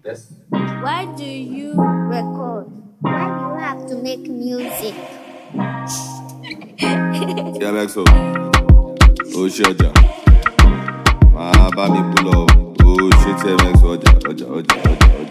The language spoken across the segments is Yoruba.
Yes. Why do you record? Why do you have to make music? TMXO. Oh shit, Ma bá mi pull up. Oh shit, TMXO. Oja.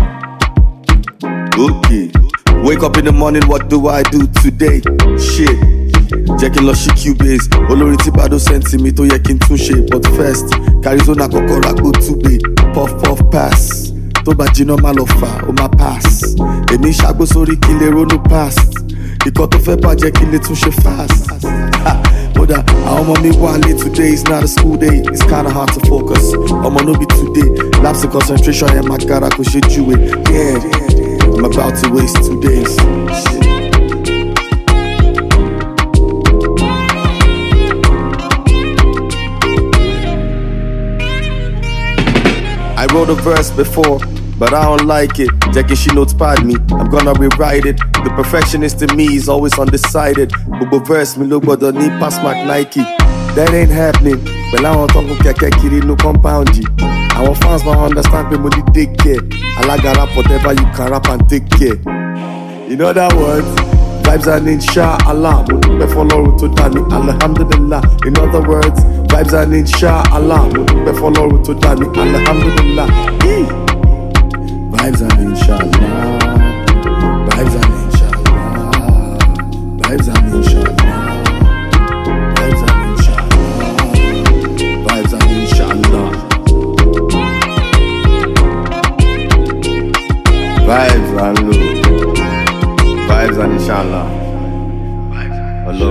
Okay. Wake up in the morning, what do I do today? Shit. Jacking Lush Cubase. Olórin tí Bado sent mi tó yẹ kí n tún ṣe. But first, Arizona kọ́kọ́ ragbó túbé. Puff pass. Tó bá jiná má lọ fà, ó má pass. Èmi ṣàgbó sórí kí n lè ronú past. Ìkan tó fẹ́ bàjẹ́ kí n lè tún ṣe fast. Kódà àwọn ọmọ mi wà late today, it's not a school day. It's kinda hard to focus. Ọmọ no be today. Lapse in concentration ẹ̀ máa kára kò ṣe júwe. Yeah, I'm about to waste 2 days. Shit. I wrote a verse before, but I don't like it. Jackie, she notepad me, I'm gonna rewrite it. The perfectionist in me is always undecided. But verse me look but the need pass my Nike. That ain't happening. Well, I want to keke kiri no compound G. Our fans will understand people need take care. I like rap whatever you can rap and take care. In other words, vibes and inshallah. Before Lord to Dani, alhamdulillah. In other words, vibes and inshallah. Before Lord to Dani, alhamdulillah. Vibes and inshallah. Vibes and inshallah. Vibes and inshallah. Vibes and inshallah. Vibes and inshallah. Vibes and low. Vibes and inshallah. Hello.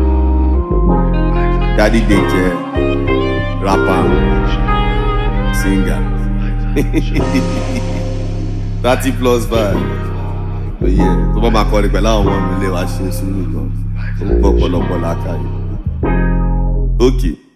Daddy DJ, rapper, singer. 30 plus vibe. But yeah, tó bá máa kọrin pẹ̀lú àwọn ọmọ mi lè wá ṣe sùúrù gan. Ó ń gbọ́ pọ̀lọpọ̀ lákàyè. Okay.